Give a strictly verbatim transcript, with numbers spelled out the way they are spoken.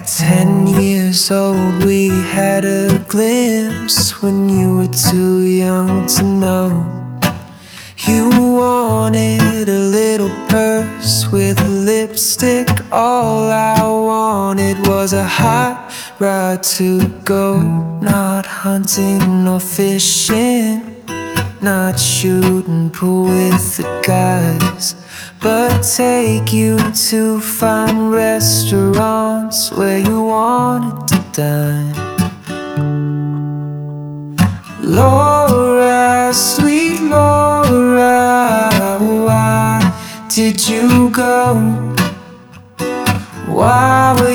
At ten years old we had a glimpse when you were too young to know. You wanted a little purse with lipstick. All I wanted was a hot rod to go. Not hunting nor fishing, not shooting pool with the guys, but take you to fine restaurants where you wanted to dine. Laura, sweet Laura, why did you go? Why were